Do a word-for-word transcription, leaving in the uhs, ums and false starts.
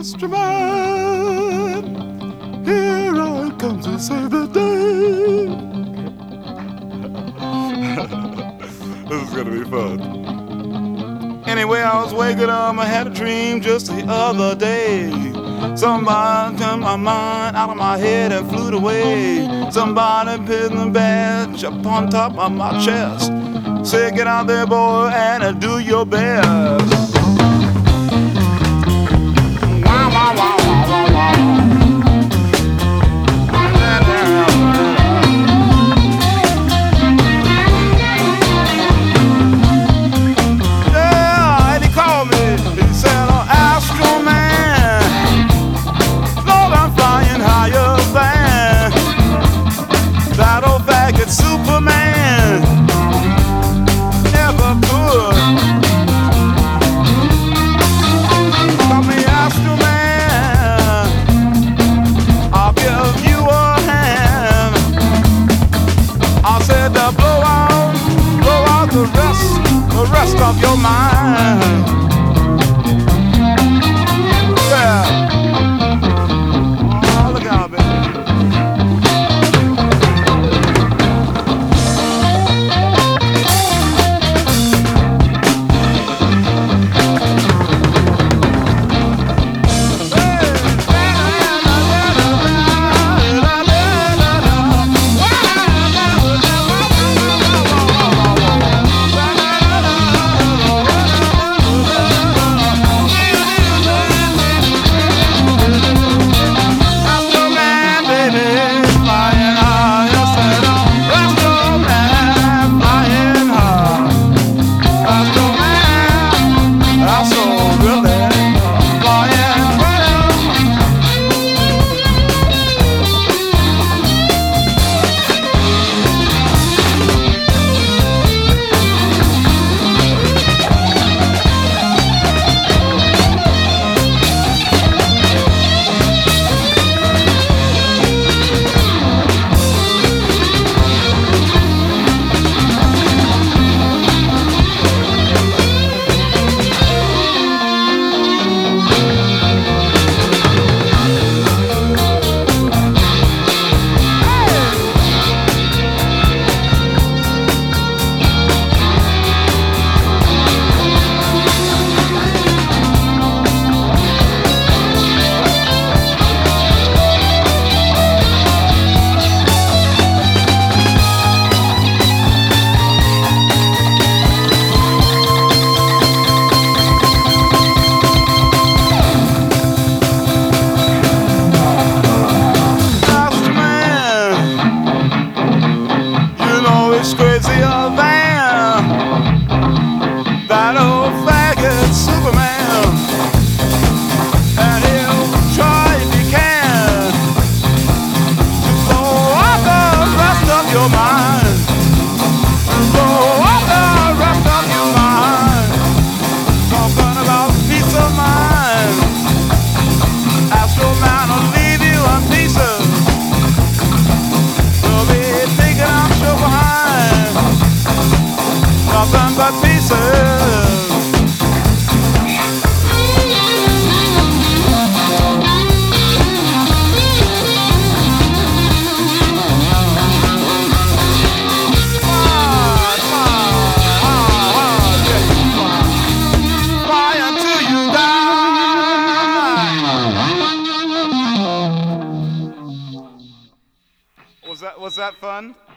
Astro Man, here I come to save the day. This is gonna be fun. Anyway, I was waking up, I had a dream just the other day. Somebody turned my mind out of my head and flew away. Somebody pinned the badge up on top of my chest. Say, get out there, boy, and uh, do your best. Wow, wow, wow, wow, wow, wow. Yeah, and he called me. He said, oh, Astro Man, Lord, I'm flying higher than that old faggot Superman never could. Call me Astro Man, I'll give you a hand. I said to blow out, blow out the rest, the rest of your mind. Yeah. Oh, look out, baby. That old faggot Superman, and he'll try if he can to blow up the rest of your mind, blow up the rest of your mind. Talking about peace of mind, Astro Man will leave you in pieces. We'll be thinking I'm sure behind nothing but pieces. Was that, was that fun?